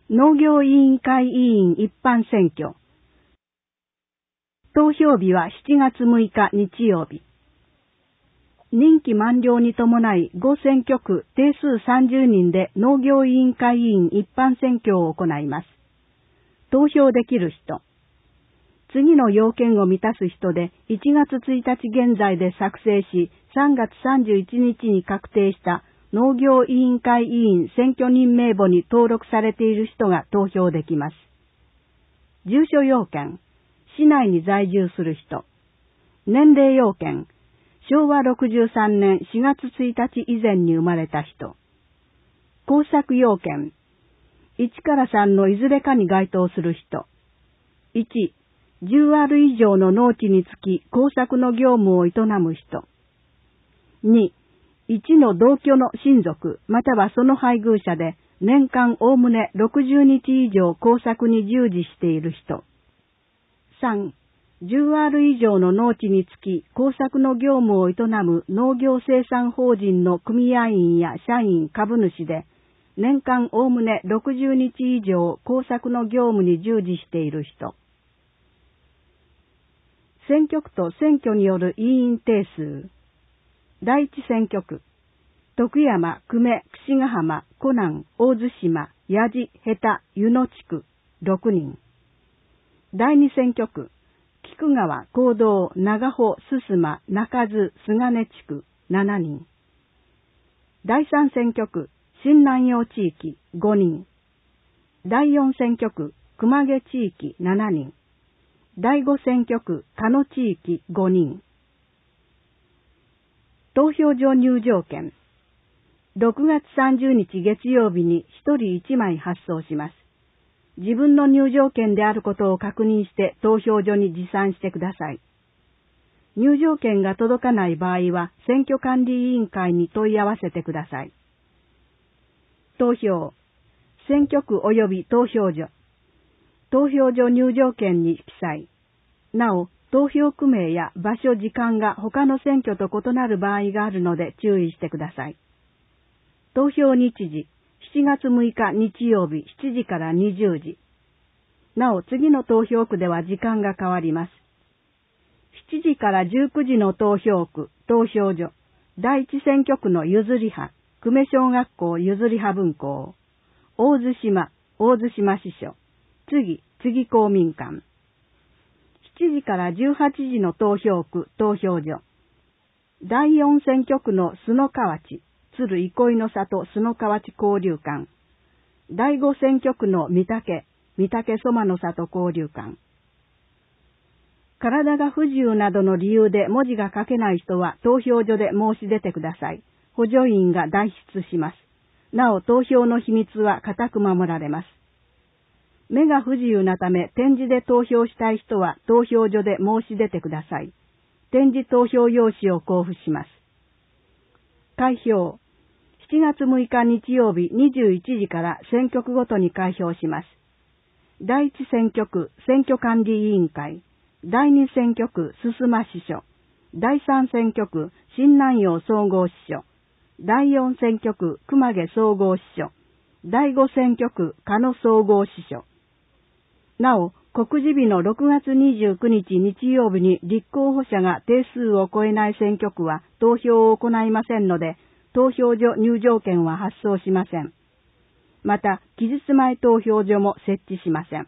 農業委員会委員一般選挙。投票日は7月6日日曜日。任期満了に伴い5選挙区定数30人で農業委員会委員一般選挙を行います。投票できる人。次の要件を満たす人で1月1日現在で作成し3月31日に確定した農業委員会委員選挙人名簿に登録されている人が投票できます。住所要件。市内に在住する人。年齢要件。昭和63年4月1日以前に生まれた人。工作要件。1から3のいずれかに該当する人。1、10アル以上の農地につき工作の業務を営む人。2、1の同居の親族またはその配偶者で年間おおむね60日以上工作に従事している人。3、10アール以上の農地につき工作の業務を営む農業生産法人の組合員や社員株主で年間おおむね60日以上工作の業務に従事している人。選挙区と選挙による委員定数。第一選挙区。徳山、久米、櫛ヶ浜、湖南、大津島、八路、下田、湯野地区、6人。第二選挙区。菊川、行道、長穂、須磨、中津、菅根地区、7人。第三選挙区。新南陽地域、5人。第四選挙区。熊毛地域、7人。第五選挙区。鹿野地域、5人。投票所入場券。6月30日月曜日に1人1枚発送します。自分の入場券であることを確認して投票所に持参してください。入場券が届かない場合は選挙管理委員会に問い合わせてください。投票。選挙区及び投票所。投票所入場券に記載。なお、投票区名や場所時間が他の選挙と異なる場合があるので注意してください。投票日時、7月6日日曜日7時から20時。なお、次の投票区では時間が変わります。7時から19時の投票区、投票所、第一選挙区の譲り派、久米小学校譲り派分校、大津島支所、次公民館。7時から18時の投票区、投票所、第四選挙区の須野河内、鶴憩いの里須野河内交流館、第五選挙区の御嶽蘇馬の里交流館。体が不自由などの理由で文字が書けない人は投票所で申し出てください。補助員が代筆します。なお、投票の秘密は固く守られます。目が不自由なため点字で投票したい人は投票所で申し出てください。点字投票用紙を交付します。開票。7月6日日曜日21時から選挙区ごとに開票します。第一選挙区選挙管理委員会、第二選挙区須磨支所、第三選挙区新南陽総合支所、第四選挙区熊毛総合支所、第五選挙区鹿野総合支所。なお、告示日の6月29日日曜日に立候補者が定数を超えない選挙区は投票を行いませんので、投票所入場券は発送しません。また、期日前投票所も設置しません。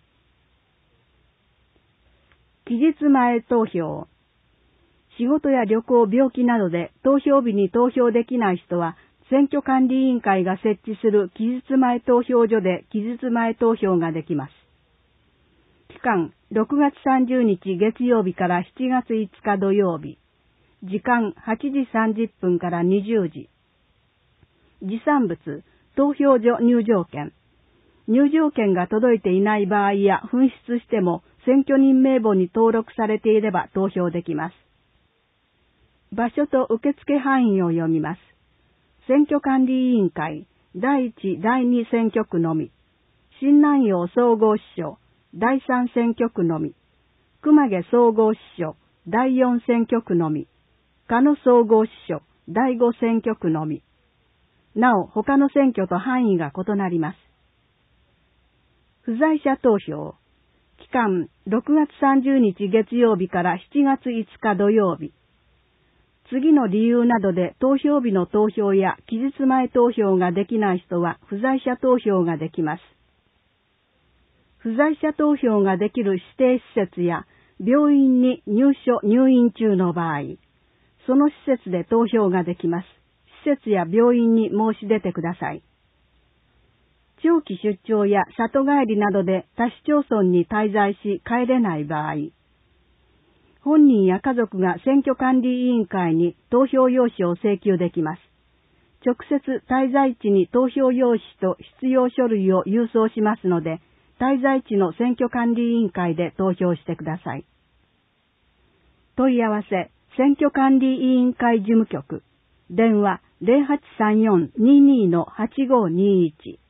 期日前投票。仕事や旅行、病気などで投票日に投票できない人は、選挙管理委員会が設置する期日前投票所で期日前投票ができます。期間、6月30日月曜日から7月5日土曜日。時間、8時30分から20時。持参物、投票所入場券。入場券が届いていない場合や紛失しても選挙人名簿に登録されていれば投票できます。場所と受付範囲を読みます。選挙管理委員会、第一、第二選挙区のみ。新南陽総合支所、第三選挙区のみ。熊毛総合支所、第四選挙区のみ。鹿野総合支所、第五選挙区のみ。なお、他の選挙と範囲が異なります。 不在者投票。期間、6月30日月曜日から7月5日土曜日。次の理由などで投票日の投票や期日前投票ができない人は不在者投票ができます。不在者投票ができる指定施設や病院に入院中の場合、その施設で投票ができます。施設や病院に申し出てください。長期出張や里帰りなどで他市町村に滞在し帰れない場合、本人や家族が選挙管理委員会に投票用紙を請求できます。直接滞在地に投票用紙と必要書類を郵送しますので、滞在地の選挙管理委員会で投票してください。問い合わせ、選挙管理委員会事務局、電話 0834-22-8521